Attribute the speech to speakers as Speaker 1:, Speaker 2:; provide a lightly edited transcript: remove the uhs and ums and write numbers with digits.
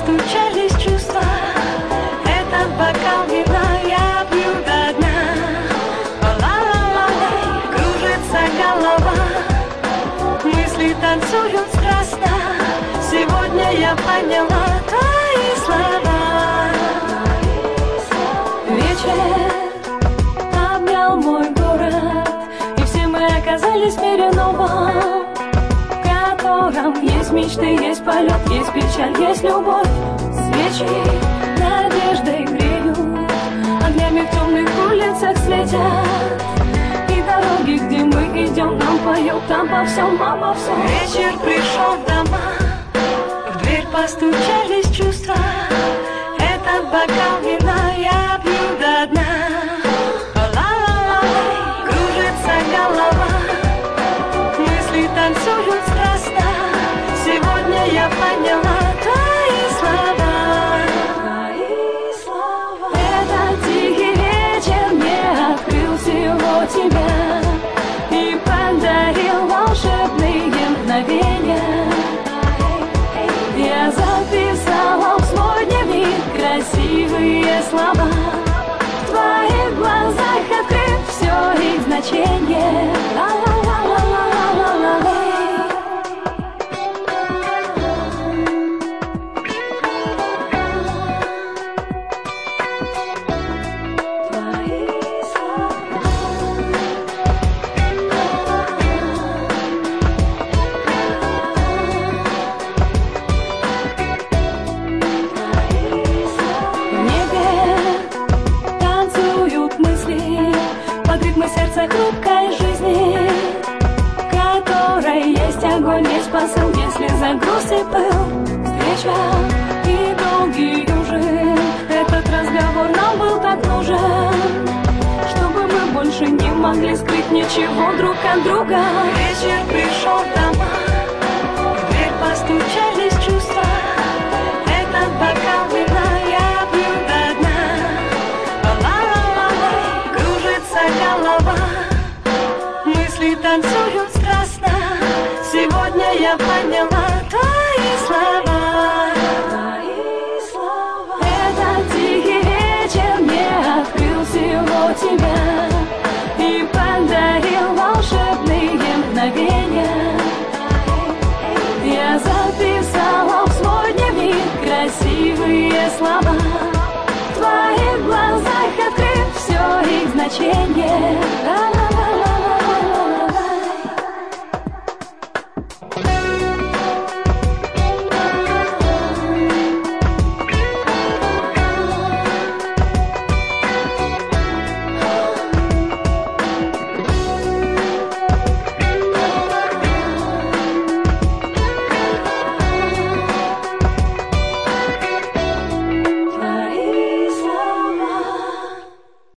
Speaker 1: постучались чувства. Этот бокал вина я пью до дна. Ла-ла-ла-лей, кружится голова, мысли танцуют страстно. Сегодня я поняла твои слова. Вечер обнял мой город, и все мы оказались в мире новом, в котором есть мечты, есть полет, есть печаль, есть любовь. Свечи надеждой греют, огнями в темных улицах светят, и дороги, где мы идем, нам поют обо всем, обо всем. Вечер пришел в дома, в дверь постучались чувства. Этот бокал вина я пью до дна. Ла-ла-ла-лей, кружится голова, мысли танцуют страстно. Сегодня я поняла твои слова. Этот тихий вечер мне открыл всего тебя и подарил волшебные мгновения. Я записала в свой дневник красивые слова. В твоих глазах открыт все их значение. Ла-ла-ла-ла-ла-ла-ла-лей. Твои слова. Под ритмы сердца хрупкой жизни, в которой есть огонь, есть посыл, если за груз и пыл. Встреча и долгий ужин, этот разговор нам был так нужен, чтобы мы больше не могли скрыть ничего друг от друга. Вечер пришел в дома, в дверь постучались чувства. Этот бокал вина я пью до дна. Голова, мысли танцуют страстно. Сегодня я поняла твои слова. Этот тихий вечер мне открыл всего тебя и подарил волшебные мгновения. Я записала в свой дневник красивые слова. В твоих глазах открыт все их значение.